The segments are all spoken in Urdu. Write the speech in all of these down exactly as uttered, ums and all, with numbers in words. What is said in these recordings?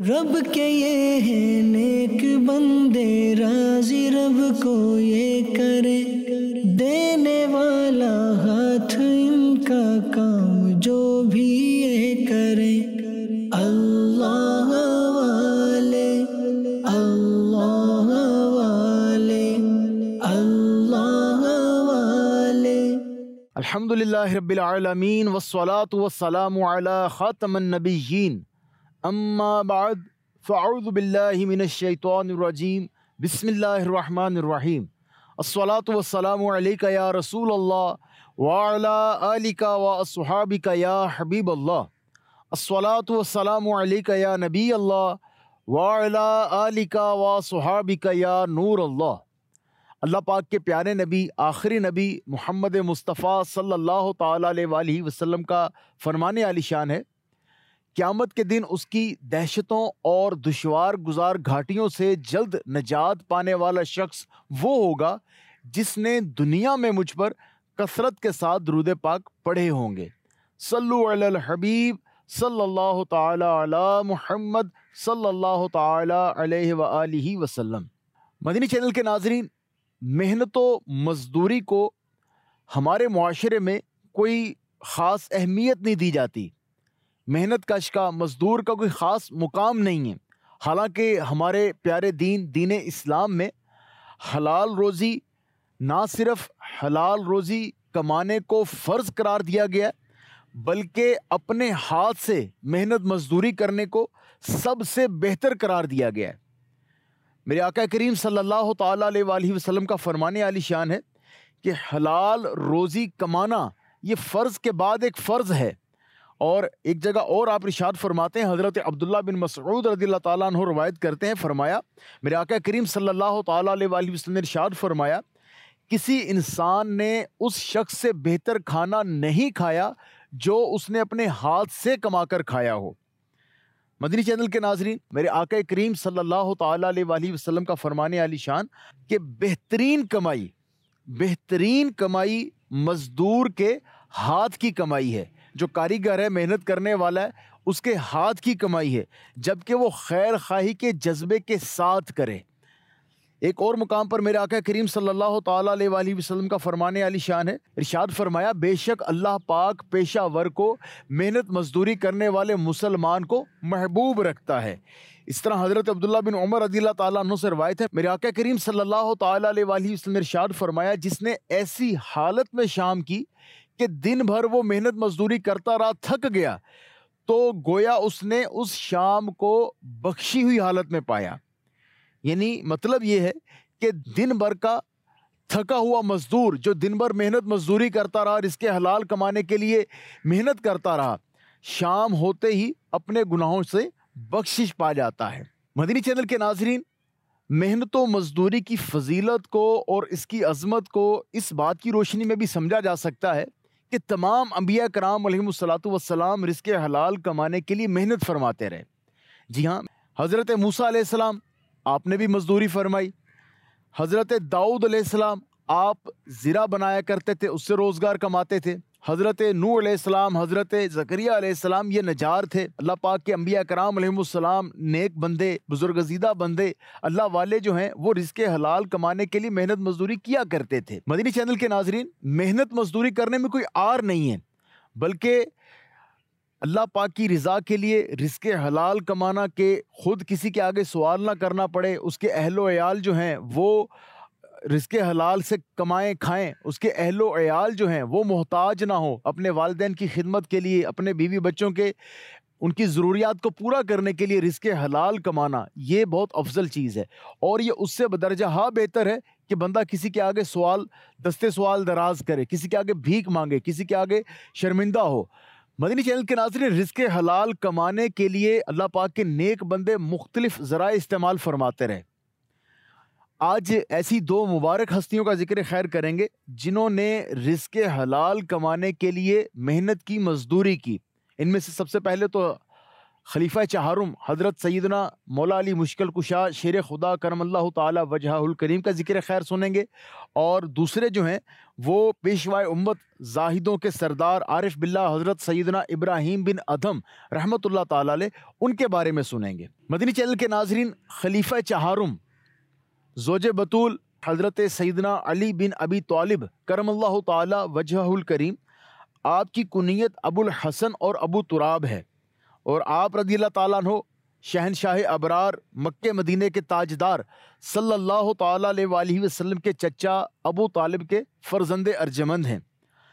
رب کے یہ ہے نیک بندے راضی، رب کو یہ کرے دینے والا ہاتھ ان کا کام جو بھی یہ کرے۔ اللہ والے اللہ والے اللہ والے۔ الحمدللہ رب العالمین والصلاة والسلام علی خاتم النبیین، اما بعد فاعوذ باللہ من الشیطان الرجیم، بسم اللہ الرحمن الرحیم۔ الصلاة والسلام علیک یا رسول اللہ وعلی آلک واصحابک یا حبیب اللہ۔ الصلاة والسلام علیک یا نبی اللہ وعلی آلک واصحابک یا نور اللہ۔ اللہ پاک کے پیارے نبی، آخری نبی محمد مصطفیٰ صلی اللہ تعالیٰ علیہ وآلہ وسلم کا فرمان عالی شان ہے، قیامت کے دن اس کی دہشتوں اور دشوار گزار گھاٹیوں سے جلد نجات پانے والا شخص وہ ہوگا جس نے دنیا میں مجھ پر کثرت کے ساتھ درود پاک پڑھے ہوں گے۔ صلو علی الحبیب صلی اللہ تعالیٰ علی محمد صلی اللہ تعالیٰ علیہ وآلہ وسلم۔ مدنی چینل کے ناظرین، محنت و مزدوری کو ہمارے معاشرے میں کوئی خاص اہمیت نہیں دی جاتی۔ محنت کش کا، مزدور کا کوئی خاص مقام نہیں ہے، حالانکہ ہمارے پیارے دین دین اسلام میں حلال روزی، نہ صرف حلال روزی کمانے کو فرض قرار دیا گیا ہے بلکہ اپنے ہاتھ سے محنت مزدوری کرنے کو سب سے بہتر قرار دیا گیا ہے۔ میرے آقا کریم صلی اللہ تعالیٰ علیہ وآلہ وسلم کا فرمان عالی شان ہے کہ حلال روزی کمانا یہ فرض کے بعد ایک فرض ہے۔ اور ایک جگہ اور آپ ارشاد فرماتے ہیں، حضرت عبداللہ بن مسعود رضی اللہ تعالیٰ عنہ روایت کرتے ہیں، فرمایا میرے آقا کریم صلی اللہ تعالیٰ علیہ وآلہ وسلم نے ارشاد فرمایا، کسی انسان نے اس شخص سے بہتر کھانا نہیں کھایا جو اس نے اپنے ہاتھ سے کما کر کھایا ہو۔ مدنی چینل کے ناظرین، میرے آقا کریم صلی اللہ تعالیٰ علیہ وآلہ وسلم کا فرمان عالی شان کہ بہترین کمائی بہترین کمائی مزدور کے ہاتھ کی کمائی ہے۔ جو کاریگر ہے، محنت کرنے والا ہے، اس کے ہاتھ کی کمائی ہے، جبکہ وہ خیر خواہی کے جذبے کے ساتھ کرے۔ ایک اور مقام پر میرے آقا کریم صلی اللہ تعالیٰ علیہ وآلہ وسلم کا فرمان عالی شان ہے، ارشاد فرمایا، بے شک اللہ پاک پیشہ ور کو، محنت مزدوری کرنے والے مسلمان کو محبوب رکھتا ہے۔ اس طرح حضرت عبداللہ بن عمر رضی اللہ تعالیٰ عنہ سے روایت ہے، میرے آقا کریم صلی اللہ تعالیٰ علیہ وآلہ وسلم نے ارشاد فرمایا، جس نے ایسی حالت میں شام کی کہ دن بھر وہ محنت مزدوری کرتا رہا، تھک گیا، تو گویا اس نے اس شام کو بخشی ہوئی حالت میں پایا۔ یعنی مطلب یہ ہے کہ دن بھر کا تھکا ہوا مزدور جو دن بھر محنت مزدوری کرتا رہا، رزق حلال کمانے کے لیے محنت کرتا رہا، شام ہوتے ہی اپنے گناہوں سے بخشش پا جاتا ہے۔ مدنی چینل کے ناظرین، محنت و مزدوری کی فضیلت کو اور اس کی عظمت کو اس بات کی روشنی میں بھی سمجھا جا سکتا ہے کہ تمام انبیاء کرام علیہم الصلاۃ والسلام رزق حلال کمانے کے لیے محنت فرماتے رہے۔ جی ہاں، حضرت موسیٰ علیہ السلام آپ نے بھی مزدوری فرمائی، حضرت داؤد علیہ السلام آپ زرع بنایا کرتے تھے، اس سے روزگار کماتے تھے، حضرت نوح علیہ السلام، حضرت زکریہ علیہ السلام یہ نجار تھے۔ اللہ پاک کے انبیاء کرام علیہم السلام نیک بندے، بزرگزیدہ بندے، اللہ والے جو ہیں وہ رزق حلال کمانے کے لیے محنت مزدوری کیا کرتے تھے۔ مدنی چینل کے ناظرین، محنت مزدوری کرنے میں کوئی عار نہیں ہے، بلکہ اللہ پاک کی رضا کے لیے رزق حلال کمانا کہ خود کسی کے آگے سوال نہ کرنا پڑے، اس کے اہل و عیال جو ہیں وہ رزق حلال سے کمائیں کھائیں، اس کے اہل و عیال جو ہیں وہ محتاج نہ ہو، اپنے والدین کی خدمت کے لیے، اپنے بیوی بچوں کے ان کی ضروریات کو پورا کرنے کے لیے رزق حلال کمانا یہ بہت افضل چیز ہے، اور یہ اس سے بدرجہ ہاں بہتر ہے کہ بندہ کسی کے آگے سوال دستے سوال دراز کرے، کسی کے آگے بھیک مانگے، کسی کے آگے شرمندہ ہو۔ مدنی چینل کے ناظرین، رزق حلال کمانے کے لیے اللہ پاک کے نیک بندے مختلف ذرائع استعمال فرماتے رہے۔ آج ایسی دو مبارک ہستیوں کا ذکر خیر کریں گے جنہوں نے رزق حلال کمانے کے لیے محنت کی، مزدوری کی۔ ان میں سے سب سے پہلے تو خلیفہ چہارم حضرت سیدنا مولا علی مشکل کشا شیر خدا کرم اللہ تعالی وجہہ الکریم کا ذکر خیر سنیں گے، اور دوسرے جو ہیں وہ پیشوائے امت زاہدوں کے سردار عارف باللہ حضرت سیدنا ابراہیم بن ادھم رحمۃ اللہ تعالی علیہ، ان کے بارے میں سنیں گے۔ مدنی چینل کے ناظرین، خلیفہ چہارم زوج بطول حضرت سیدنا علی بن ابی طالب کرم اللہ تعالی وجہہ الکریم، آپ کی کنیت ابو الحسن اور ابو تراب ہے، اور آپ رضی اللہ تعالیٰ عنہ شہنشاہ ابرار مکہ مدینے کے تاجدار صلی اللہ تعالیٰ علیہ وآلہ وسلم کے چچا ابو طالب کے فرزند ارجمند ہیں۔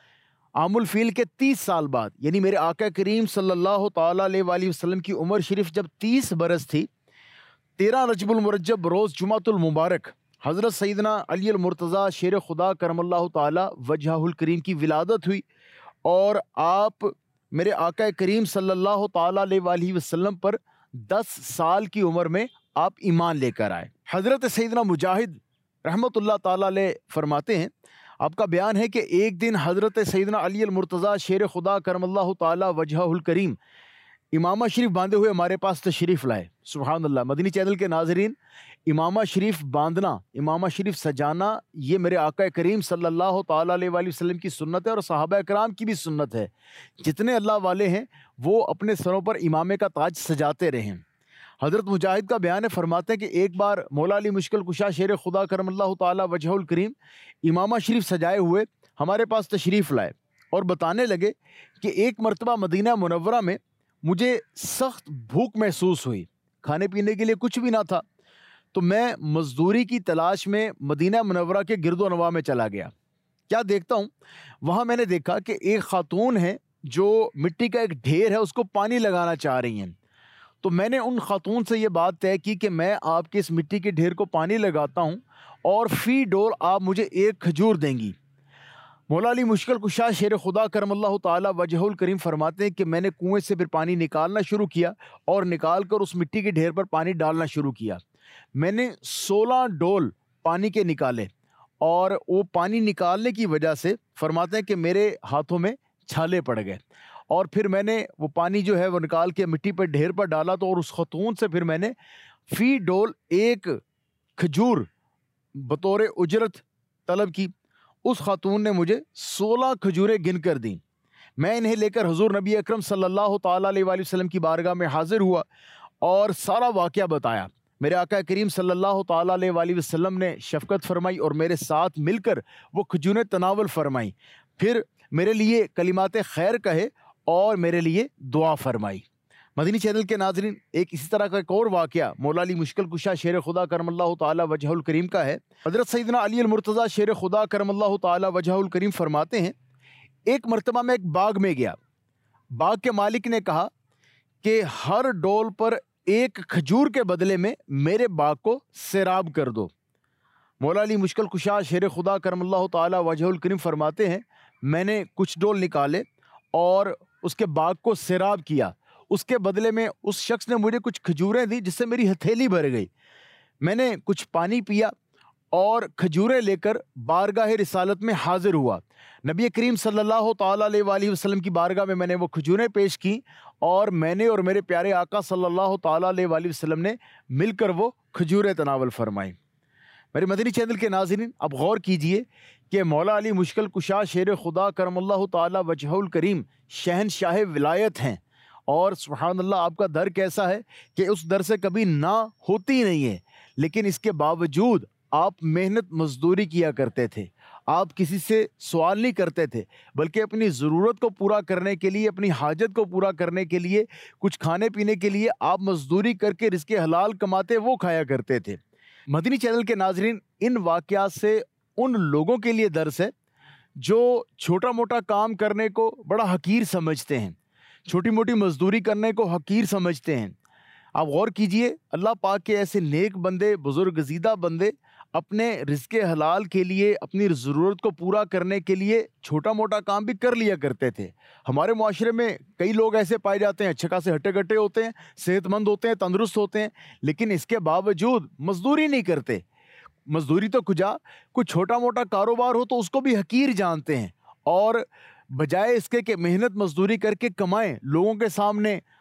عام الفیل کے تیس سال بعد، یعنی میرے آقا کریم صلی اللہ تعالیٰ علیہ وآلہ وسلم کی عمر شریف جب تیس برس تھی، تیرہ رجب المرجب روز جمعۃ المبارک حضرت سیدنا علی المرتضیٰ شیر خدا کرم اللہ تعالی وجہہ الکریم کی ولادت ہوئی، اور آپ میرے آقا کریم صلی اللہ تعالیٰ علیہ وآلہ وسلم پر دس سال کی عمر میں آپ ایمان لے کر آئے۔ حضرت سیدنا مجاہد رحمۃ اللہ تعالیٰ علیہ فرماتے ہیں، آپ کا بیان ہے کہ ایک دن حضرت سیدنا علی المرتضیٰ شیر خدا کرم اللہ تعالی وجہہ الکریم امامہ شریف باندھے ہوئے ہمارے پاس تشریف لائے۔ سبحان اللہ۔ مدنی چینل کے ناظرین، امامہ شریف باندھنا، امامہ شریف سجانا، یہ میرے آقا کریم صلی اللہ تعالیٰ علیہ وآلہ وسلم کی سنت ہے، اور صحابہ اکرام کی بھی سنت ہے۔ جتنے اللہ والے ہیں وہ اپنے سروں پر امامے کا تاج سجاتے رہیں۔ حضرت مجاہد کا بیان ہے، فرماتے ہیں کہ ایک بار مولا علی مشکل کشا شیر خدا کرم اللہ تعالی وجہہ الکریم امامہ شریف سجائے ہوئے ہمارے پاس تشریف لائے، اور بتانے لگے کہ ایک مرتبہ مدینہ منورہ میں مجھے سخت بھوک محسوس ہوئی، کھانے پینے کے لیے کچھ بھی نہ تھا، تو میں مزدوری کی تلاش میں مدینہ منورہ کے گرد و نواح میں چلا گیا۔ کیا دیکھتا ہوں، وہاں میں نے دیکھا کہ ایک خاتون ہے جو مٹی کا ایک ڈھیر ہے اس کو پانی لگانا چاہ رہی ہیں۔ تو میں نے ان خاتون سے یہ بات طے کی کہ میں آپ کے اس مٹی کے ڈھیر کو پانی لگاتا ہوں، اور فی ڈول آپ مجھے ایک کھجور دیں گی۔ مولا علی مشکل کشا شیر خدا کرم اللہ تعالی وجہہ الکریم فرماتے ہیں کہ میں نے کنویں سے پھر پانی نکالنا شروع کیا، اور نکال کر اس مٹی کے ڈھیر پر پانی ڈالنا شروع کیا۔ میں نے سولہ ڈول پانی کے نکالے، اور وہ پانی نکالنے کی وجہ سے فرماتے ہیں کہ میرے ہاتھوں میں چھالے پڑ گئے، اور پھر میں نے وہ پانی جو ہے وہ نکال کے مٹی پر ڈھیر پر ڈالا، تو اور اس خاتون سے پھر میں نے فی ڈول ایک کھجور بطور اجرت طلب کی۔ اس خاتون نے مجھے سولہ کھجوریں گن کر دیں۔ میں انہیں لے کر حضور نبی اکرم صلی اللہ تعالیٰ علیہ وآلہ وسلم کی بارگاہ میں حاضر ہوا، اور سارا واقعہ بتایا۔ میرے آقا کریم صلی اللہ تعالیٰ علیہ وآلہ وسلم نے شفقت فرمائی، اور میرے ساتھ مل کر وہ کھجوریں تناول فرمائی، پھر میرے لیے کلمات خیر کہے اور میرے لیے دعا فرمائی۔ مدنی چینل کے ناظرین، ایک اسی طرح کا ایک اور واقعہ مولا علی مشکل کشا شیر خدا کرم اللہ تعالی وجہہ الکریم کا ہے۔ حضرت سیدنا علی المرتضیٰ شیر خدا کرم اللہ تعالی وجہہ الکریم فرماتے ہیں، ایک مرتبہ میں ایک باغ میں گیا، باغ کے مالک نے کہا کہ ہر ڈول پر ایک کھجور کے بدلے میں میرے باغ کو سیراب کر دو۔ مولا علی مشکل کشا شیر خدا کرم اللہ تعالی وجہہ الکریم فرماتے ہیں، میں نے کچھ ڈول نکالے اور اس کے باغ کو سیراب کیا۔ اس کے بدلے میں اس شخص نے مجھے کچھ کھجوریں دی، جس سے میری ہتھیلی بھر گئی۔ میں نے کچھ پانی پیا اور کھجوریں لے کر بارگاہ رسالت میں حاضر ہوا۔ نبی کریم صلی اللہ تعالیٰ علیہ وآلہ وسلم کی بارگاہ میں میں نے وہ کھجوریں پیش کی، اور میں نے اور میرے پیارے آقا صلی اللہ تعالیٰ علیہ وآلہ وسلم نے مل کر وہ کھجوریں تناول فرمائیں۔ میرے مدنی چینل کے ناظرین، اب غور کیجئے کہ مولا علی مشکل کشا شیر خدا کرم اللہ تعالی وجہہ الکریم شہنشاہ ولایت ہیں، اور سبحان اللہ آپ کا در کیسا ہے کہ اس در سے کبھی نہ ہوتی نہیں ہے، لیکن اس کے باوجود آپ محنت مزدوری کیا کرتے تھے، آپ کسی سے سوال نہیں کرتے تھے، بلکہ اپنی ضرورت کو پورا کرنے کے لیے، اپنی حاجت کو پورا کرنے کے لیے، کچھ کھانے پینے کے لیے آپ مزدوری کر کے رزق حلال کماتے وہ کھایا کرتے تھے۔ مدنی چینل کے ناظرین، ان واقعات سے ان لوگوں کے لیے درس ہے جو چھوٹا موٹا کام کرنے کو بڑا حقیر سمجھتے ہیں، چھوٹی موٹی مزدوری کرنے کو حقیر سمجھتے ہیں۔ آپ غور کیجئے، اللہ پاک کے ایسے نیک بندے، بزرگزیدہ بندے اپنے رزق حلال کے لیے، اپنی ضرورت کو پورا کرنے کے لیے چھوٹا موٹا کام بھی کر لیا کرتے تھے۔ ہمارے معاشرے میں کئی لوگ ایسے پائے جاتے ہیں، اچھے خاصے ہٹے گٹے ہوتے ہیں، صحت مند ہوتے ہیں، تندرست ہوتے ہیں، لیکن اس کے باوجود مزدوری نہیں کرتے۔ مزدوری تو کجا، کوئی چھوٹا موٹا کاروبار ہو تو اس کو بھی حقیر جانتے ہیں، اور بجائے اس کے کہ محنت مزدوری کر کے کمائیں، لوگوں کے سامنے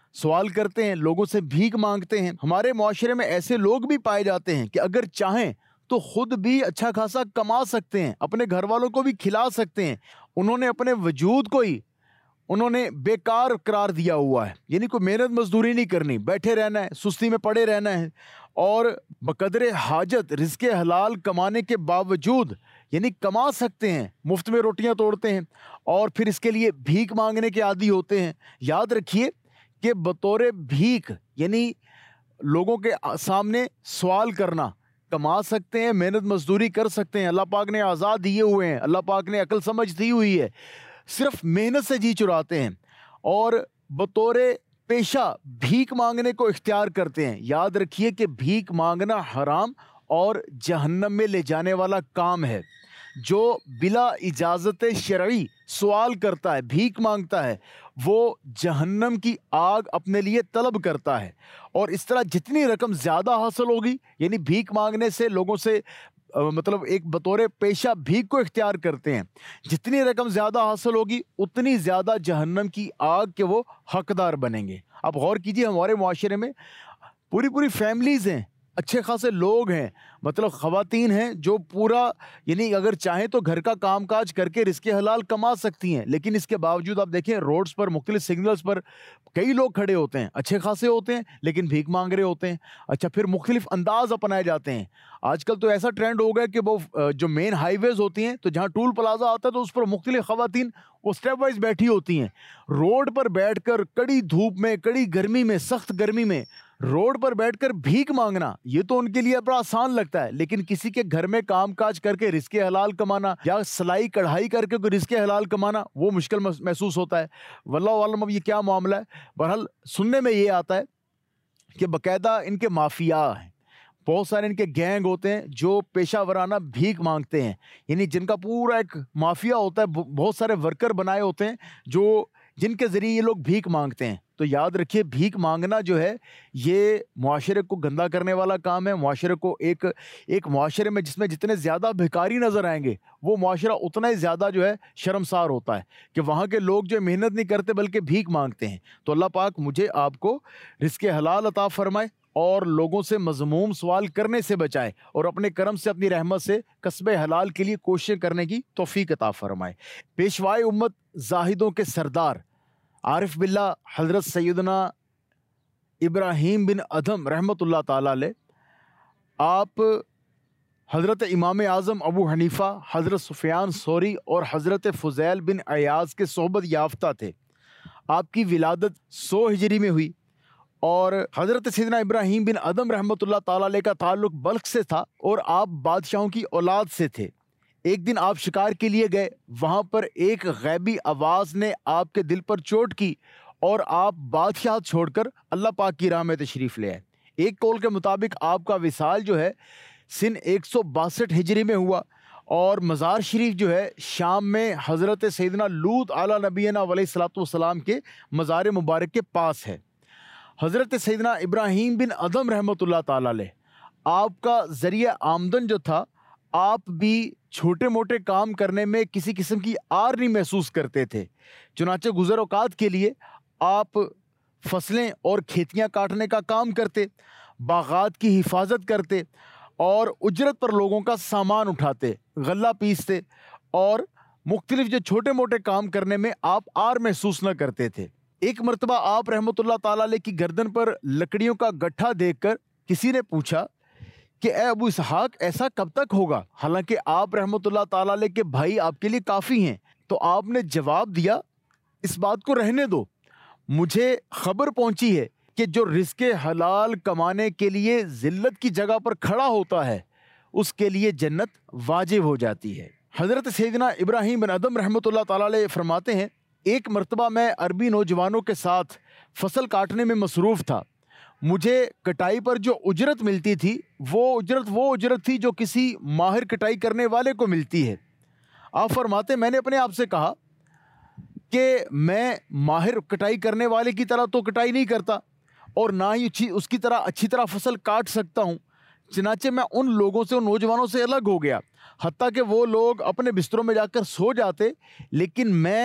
سوال کرتے ہیں, لوگوں سے بھیک مانگتے ہیں. ہمارے معاشرے میں ایسے لوگ بھی پائے جاتے ہیں کہ اگر چاہیں تو خود بھی اچھا خاصا کما سکتے ہیں, اپنے گھر والوں کو بھی کھلا سکتے ہیں. انہوں نے اپنے وجود کو ہی انہوں نے بیکار قرار دیا ہوا ہے, یعنی کوئی محنت مزدوری نہیں کرنی, بیٹھے رہنا ہے, سستی میں پڑے رہنا ہے, اور بقدر حاجت رزق حلال کمانے کے باوجود یعنی کما سکتے ہیں, مفت میں روٹیاں توڑتے ہیں اور پھر اس کے لیے بھیک مانگنے کے عادی ہوتے ہیں. یاد رکھیے کہ بطور بھیک یعنی لوگوں کے سامنے سوال کرنا, کما سکتے ہیں, محنت مزدوری کر سکتے ہیں, اللہ پاک نے آزاد دیے ہوئے ہیں, اللہ پاک نے عقل سمجھ دی ہوئی ہے, صرف محنت سے جی چراتے ہیں اور بطور پیشہ بھیک مانگنے کو اختیار کرتے ہیں. یاد رکھیے کہ بھیک مانگنا حرام اور جہنم میں لے جانے والا کام ہے. جو بلا اجازت شرعی سوال کرتا ہے, بھیک مانگتا ہے, وہ جہنم کی آگ اپنے لیے طلب کرتا ہے. اور اس طرح جتنی رقم زیادہ حاصل ہوگی, یعنی بھیک مانگنے سے لوگوں سے مطلب ایک بطور پیشہ بھیک کو اختیار کرتے ہیں, جتنی رقم زیادہ حاصل ہوگی اتنی زیادہ جہنم کی آگ کے وہ حقدار بنیں گے. آپ غور کیجئے, ہمارے معاشرے میں پوری پوری فیملیز ہیں, اچھے خاصے لوگ ہیں, مطلب خواتین ہیں جو پورا یعنی اگر چاہیں تو گھر کا کام کاج کر کے رزق حلال کما سکتی ہیں, لیکن اس کے باوجود آپ دیکھیں روڈز پر مختلف سگنلز پر کئی لوگ کھڑے ہوتے ہیں, اچھے خاصے ہوتے ہیں لیکن بھیک مانگ رہے ہوتے ہیں. اچھا, پھر مختلف انداز اپنائے جاتے ہیں. آج کل تو ایسا ٹرینڈ ہو گیا کہ وہ جو مین ہائی ویز ہوتی ہیں تو جہاں ٹول پلازا آتا ہے تو اس پر مختلف خواتین وہ اسٹیپ وائز بیٹھی ہوتی ہیں. روڈ پر بیٹھ کر کڑی دھوپ میں, کڑی گرمی میں, سخت گرمی میں روڈ پر بیٹھ کر بھیک مانگنا, یہ تو ان کے لیے بڑا آسان لگتا ہے, لیکن کسی کے گھر میں کام کاج کر کے رزق حلال کمانا یا سلائی کڑھائی کر کے کوئی رزق حلال کمانا وہ مشکل محسوس ہوتا ہے. واللہ عالم اب یہ کیا معاملہ ہے. بہرحال سننے میں یہ آتا ہے کہ باقاعدہ ان کے مافیا ہیں, بہت سارے ان کے گینگ ہوتے ہیں جو پیشہ ورانہ بھیک مانگتے ہیں, یعنی جن کا پورا ایک مافیا ہوتا ہے, بہت سارے ورکر بنائے ہوتے ہیں جو جن کے ذریعے یہ لوگ بھیک مانگتے ہیں. تو یاد رکھیے بھیک مانگنا جو ہے یہ معاشرے کو گندا کرنے والا کام ہے. معاشرے کو ایک ایک معاشرے میں جس میں جتنے زیادہ بھکاری نظر آئیں گے وہ معاشرہ اتنا ہی زیادہ جو ہے شرمسار ہوتا ہے کہ وہاں کے لوگ جو محنت نہیں کرتے بلکہ بھیک مانگتے ہیں. تو اللہ پاک مجھے آپ کو رزق حلال عطا فرمائے اور لوگوں سے مذموم سوال کرنے سے بچائے اور اپنے کرم سے اپنی رحمت سے کسب حلال کے لیے کوششیں کرنے کی توفیق عطا فرمائے. پیشوائے امت زاہدوں کے سردار عارف باللہ حضرت سیدنا ابراہیم بن ادھم رحمۃ اللہ تعالیٰ علیہ, آپ حضرت امام اعظم ابو حنیفہ, حضرت سفیان ثوری اور حضرت فضیل بن عیاض کے صحبت یافتہ تھے. آپ کی ولادت سو ہجری میں ہوئی اور حضرت سیدنا ابراہیم بن ادھم رحمۃ اللہ تعالیٰ علیہ کا تعلق بلخ سے تھا اور آپ بادشاہوں کی اولاد سے تھے. ایک دن آپ شکار کے لیے گئے, وہاں پر ایک غیبی آواز نے آپ کے دل پر چوٹ کی اور آپ بادشاہت چھوڑ کر اللہ پاک کی راہ میں تشریف لے آئے. ایک قول کے مطابق آپ کا وصال جو ہے سن ایک سو باسٹھ ہجری میں ہوا اور مزار شریف جو ہے شام میں حضرت سیدنا لوط علیہ نبینا علیہ الصلوۃ والسلام کے مزار مبارک کے پاس ہے. حضرت سیدنا ابراہیم بن ادھم رحمۃ اللہ تعالیٰ علیہ, آپ کا ذریعہ آمدن جو تھا, آپ بھی چھوٹے موٹے کام کرنے میں کسی قسم کی آر نہیں محسوس کرتے تھے. چنانچہ گزر اوقات کے لیے آپ فصلیں اور کھیتیاں کاٹنے کا کام کرتے, باغات کی حفاظت کرتے اور اجرت پر لوگوں کا سامان اٹھاتے, غلہ پیستے اور مختلف جو چھوٹے موٹے کام کرنے میں آپ آر محسوس نہ کرتے تھے. ایک مرتبہ آپ رحمۃ اللہ تعالیٰ علیہ کی گردن پر لکڑیوں کا گٹھا دیکھ کر کسی نے پوچھا کہ اے ابو اسحاق ایسا کب تک ہوگا, حالانکہ آپ رحمۃ اللہ تعالیٰ علیہ کے بھائی آپ کے لیے کافی ہیں. تو آپ نے جواب دیا اس بات کو رہنے دو, مجھے خبر پہنچی ہے کہ جو رزق حلال کمانے کے لیے ذلت کی جگہ پر کھڑا ہوتا ہے اس کے لیے جنت واجب ہو جاتی ہے. حضرت سیدنا ابراہیم بن ادھم رحمۃ اللہ تعالیٰ علیہ فرماتے ہیں, ایک مرتبہ میں عربی نوجوانوں کے ساتھ فصل کاٹنے میں مصروف تھا. مجھے کٹائی پر جو اجرت ملتی تھی وہ اجرت وہ اجرت تھی جو کسی ماہر کٹائی کرنے والے کو ملتی ہے. آپ فرماتے میں نے اپنے آپ سے کہا کہ میں ماہر کٹائی کرنے والے کی طرح تو کٹائی نہیں کرتا اور نہ ہی اس کی طرح اچھی طرح فصل کاٹ سکتا ہوں. چنانچہ میں ان لوگوں سے, ان نوجوانوں سے الگ ہو گیا, حتیٰ کہ وہ لوگ اپنے بستروں میں جا کر سو جاتے, لیکن میں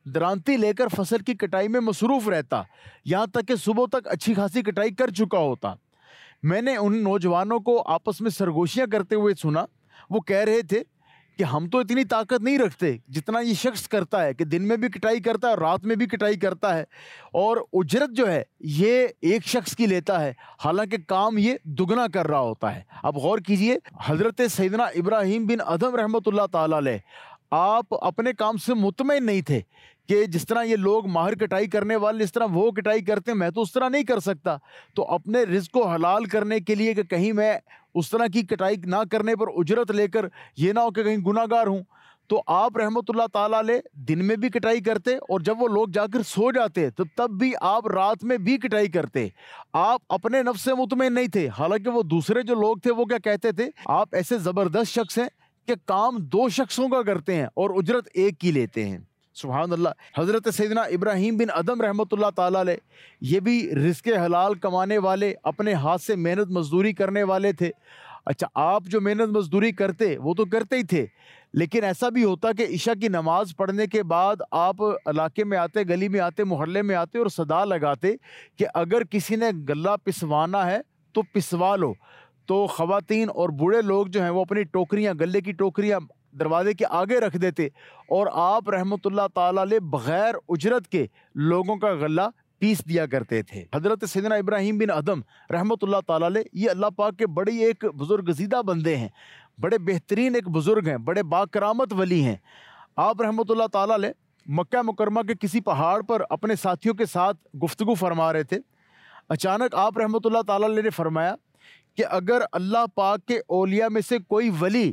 दरांती लेकर फसल की कटाई में मसरूफ़ रहता, यहाँ तक कि सुबह तक अच्छी खासी कटाई कर चुका होता। मैंने उन नौजवानों को आपस में सरगोशियाँ करते हुए सुना। वो कह रहे थे कि हम तो इतनी ताकत नहीं रखते जितना ये शख्स करता है, कि दिन में भी कटाई करता है, रात में भी कटाई करता है, और उजरत जो है ये एक शख्स की लेता है, हालांकि काम ये दुगना कर रहा होता है। अब गौर कीजिए, हज़रत सैयदना इब्राहीम बिन अदम रहमतुल्लाह ताला अलैह, आप अपने काम से मुतमईन नहीं थे कि जिस तरह ये लोग माहिर कटाई करने वाले जिस तरह वो कटाई करते हैं, मैं तो उस तरह नहीं कर सकता। तो अपने रिज़्क़ को हलाल करने के लिए कि कहीं मैं उस तरह की कटाई ना करने पर उजरत लेकर ये ना हो कि कहीं गुनाहगार हूँ, तो आप रहमतुल्लाह ताला अलैह दिन में भी कटाई करते, और जब वो लोग जाकर सो जाते तो तब भी आप रात में भी कटाई करते। आप अपने नफ्स से मुतमईन नहीं थे, हालांकि वो दूसरे जो लोग थे वो क्या कहते थे, आप ऐसे ज़बरदस्त शख्स हैं कि काम दो शख्सों का करते हैं और उजरत एक की लेते हैं। सुभान अल्लाह। हज़रत सैयदना इब्राहीम बिन अदम रहमतुल्लाह ताला अलैह, ये भी रिज़्क़ हलाल कमाने वाले, अपने हाथ से मेहनत मजदूरी करने वाले थे। अच्छा, आप जो मेहनत मजदूरी करते वो तो करते ही थे, लेकिन ऐसा भी होता कि इशा की नमाज़ पढ़ने के बाद आप इलाके में आते, गली में आते, मोहल्ले में आते और सदा लगाते कि अगर किसी ने गल्ला पिसवाना है तो पिसवा लो। तो ख़वातीन और बूढ़े लोग जो हैं वो अपनी टोकरियाँ, गल्ले की टोकरियाँ दरवाजे के आगे रख देते, और आप रहमतुल्लाह ताला अलैह बग़ैर उजरत के लोगों का गल्ला पीस दिया करते थे। हज़रत सैयदना इब्राहीम बिन अदम रहमतुल्लाह ताला अलैह, ये अल्लाह पाक के बड़ी एक बुज़ुर्गज़ीदा बंदे हैं, बड़े बेहतरीन एक बुज़ुर्ग हैं, बड़े बाकरामत वली हैं। आप रहमतुल्लाह ताला अलैह मक्का मुकरमा के किसी पहाड़ पर अपने साथियों के साथ गुफ्तगू फरमा रहे थे। अचानक आप रहमतुल्लाह ताला अलैह ने फरमाया कि अगर अल्लाह पाक के औलिया में से कोई वली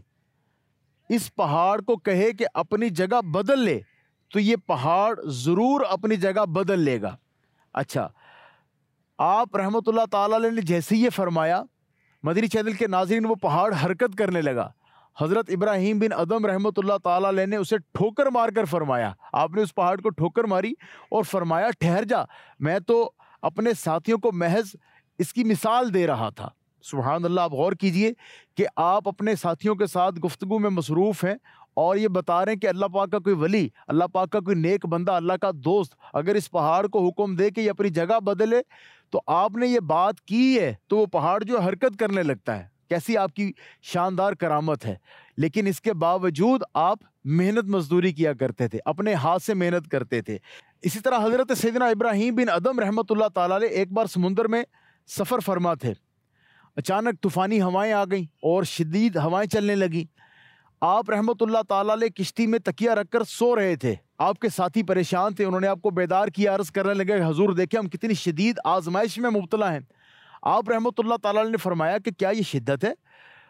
इस पहाड़ को कहे कि अपनी जगह बदल ले, तो ये पहाड़ ज़रूर अपनी जगह बदल लेगा। अच्छा, आप रहमतुल्लाह ताला अलैह ने जैसे ही ये फरमाया, मदनी चैनल के नाज़रीन, वो पहाड़ हरकत करने लगा। हज़रत इब्राहीम बिन अदम रहमतुल्लाह ताला अलैह ने उसे ठोकर मार कर फरमाया, आपने उस पहाड़ को ठोकर मारी और फरमाया, ठहर जा, मैं तो अपने साथियों को महज इसकी मिसाल दे रहा था। सुभान अल्लाह। आप गौर कीजिए कि आप अपने साथियों के साथ गुफ्तगू में मसरूफ़ हैं और ये बता रहे हैं कि अल्लाह पाक का कोई वली, अल्लाह पाक का कोई नेक बंदा, अल्लाह का दोस्त अगर इस पहाड़ को हुक्म दे कि ये अपनी जगह बदले, तो आपने ये बात की है तो वो पहाड़ जो हरकत करने लगता है। कैसी आपकी शानदार करामत है। लेकिन इसके बावजूद आप मेहनत मजदूरी किया करते थे, अपने हाथ से मेहनत करते थे। इसी तरह हज़रत सैयदना इब्राहीम बिन अदम रहमतुल्लाह ताला अलैह एक बार समुंदर में सफ़र फरमा थे। अचानक तूफ़ानी हवाएं आ गईं और शदीद हवाएं चलने लगी। आप रहमतुल्लाह ताला अलैह किश्ती में तकिया रखकर सो रहे थे। आपके साथी परेशान थे, उन्होंने आपको बेदार किया, अर्ज़ करने लगे, हजूर देखें हम कितनी शदीद आजमाइश में मुब्तला हैं। आप रहमतुल्लाह ताला अलैह ने फरमाया कि क्या ये शिद्दत है?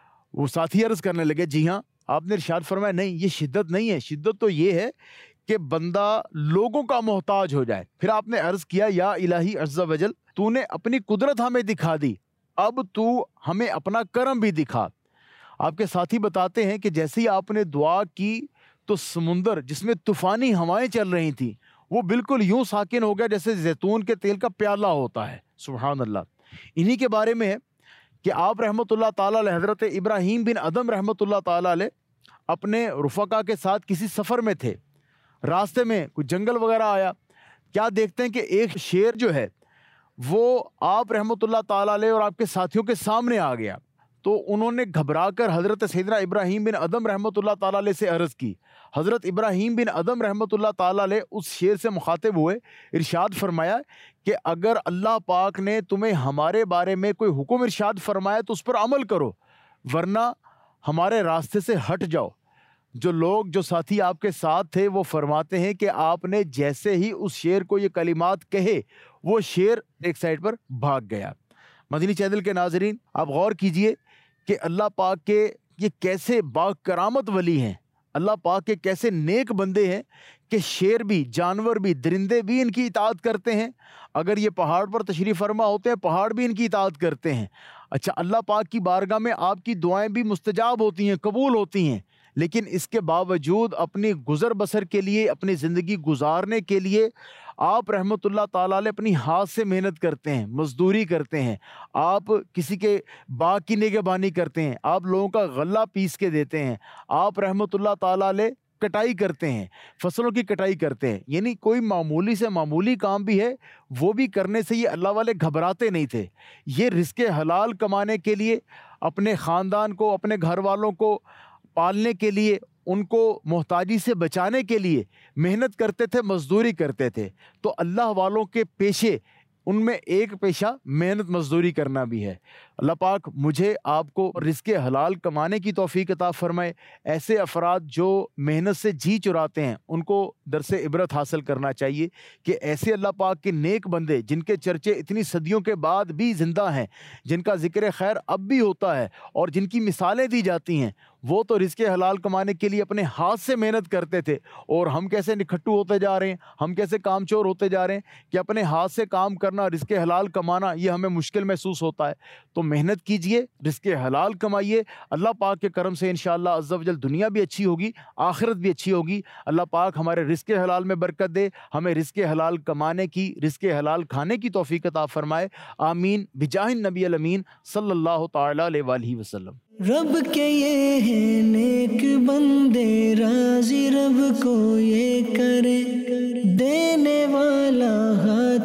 वो साथी अर्ज़ करने लगे, जी हाँ। आपने इरशाद फरमाया, नहीं ये शिद्दत नहीं है, शिद्दत तो ये है कि बंदा लोगों का मोहताज हो जाए। फिर आपने अर्ज़ किया, या इलाही अज़्ज़ा वजल, तूने अपनी कुदरत हमें दिखा दी, अब तू हमें अपना करम भी दिखा। आपके साथी बताते हैं कि जैसे ही आपने दुआ की तो समुंदर जिसमें तूफ़ानी हवाएं चल रही थी वो बिल्कुल यूं साकिन हो गया जैसे जैतून के तेल का प्याला होता है। सुभान अल्लाह। इन्हीं के बारे में है कि आप रहमतुल्लाह ताला अलैह हज़रत इब्राहीम बिन अदम रहमतुल्लाह ताला अलैह अपने रुफ़का के साथ किसी सफ़र में थे। रास्ते में कुछ जंगल वगैरह आया। क्या देखते हैं कि एक शेर जो है वो आप रहमतुल्लाह ताला अलैह और आपके साथियों के सामने आ गया। तो उन्होंने घबरा कर हज़रत सैयदना इब्राहीम बिन अदम रहमतुल्लाह ताला अलैह से अर्ज़ की। हज़रत इब्राहीम बिन अदम रहमतुल्लाह ताला अलैह उस शेर से मुखातिब हुए, इरशाद फरमाया कि अगर अल्लाह पाक ने तुम्हें हमारे बारे में कोई हुक्म इरशाद फरमाया तो उस पर अमल करो, वरना हमारे रास्ते से हट जाओ। जो लोग जो साथी आपके साथ थे वो फरमाते हैं कि आपने जैसे ही उस शेर को ये कलिमात कहे वो शेर एक साइड पर भाग गया। मदनी चैनल के नाजरीन, आप गौर कीजिए कि अल्लाह पाक के ये कैसे बाकरामत वली हैं, अल्लाह पाक के कैसे नेक बंदे हैं कि शेर भी, जानवर भी, दरिंदे भी इनकी इताअत करते हैं। अगर ये पहाड़ पर तशरीफ़ फरमा होते हैं, पहाड़ भी इनकी इताअत करते हैं। अच्छा, अल्लाह पाक की बारगाह में आपकी दुआएं भी मुस्तजाब होती हैं, कबूल होती हैं। लेकिन इसके बावजूद अपनी गुज़र बसर के लिए, अपनी ज़िंदगी गुजारने के लिए आप रहमतुल्लाह ताला अलैह अपनी हाथ से मेहनत करते हैं, मजदूरी करते हैं, आप किसी के बाग की निगहबानी करते हैं, आप लोगों का गल्ला पीस के देते हैं, आप रहमतुल्लाह ताला अलैह کٹائی کرتے ہیں، فصلوں کی کٹائی کرتے ہیں، یعنی کوئی معمولی سے معمولی کام بھی ہے وہ بھی کرنے سے یہ اللہ والے گھبراتے نہیں تھے۔ یہ رزق حلال کمانے کے لیے، اپنے خاندان کو، اپنے گھر والوں کو پالنے کے لیے، ان کو محتاجی سے بچانے کے لیے محنت کرتے تھے، مزدوری کرتے تھے۔ تو اللہ والوں کے پیشے، ان میں ایک پیشہ محنت مزدوری کرنا بھی ہے۔ اللہ پاک مجھے آپ کو رزق حلال کمانے کی توفیق عطا فرمائے۔ ایسے افراد جو محنت سے جی چراتے ہیں ان کو درس عبرت حاصل کرنا چاہیے کہ ایسے اللہ پاک کے نیک بندے جن کے چرچے اتنی صدیوں کے بعد بھی زندہ ہیں، جن کا ذکر خیر اب بھی ہوتا ہے اور جن کی مثالیں دی جاتی ہیں، وہ تو رزق حلال کمانے کے لیے اپنے ہاتھ سے محنت کرتے تھے، اور ہم کیسے نکھٹو ہوتے جا رہے ہیں، ہم کیسے کام چور ہوتے جا رہے ہیں کہ اپنے ہاتھ سے کام کرنا، رزق حلال کمانا یہ ہمیں مشکل محسوس ہوتا ہے۔ تو محنت کیجئے، رزق حلال کمائیے، اللہ پاک کے کرم سے انشاءاللہ عز و جل دنیا بھی اچھی ہوگی، آخرت بھی اچھی ہوگی۔ اللہ پاک ہمارے رزق حلال میں برکت دے، ہمیں رزق حلال کمانے کی، رزق حلال کھانے کی توفیق عطا فرمائے، آمین بجاہ النبی الامین صلی اللہ تعالی علیہ وآلہ وسلم۔ رب کے یہ ہیں نیک بندے راضی، رب کو یہ کرے دینے والا ہاتھ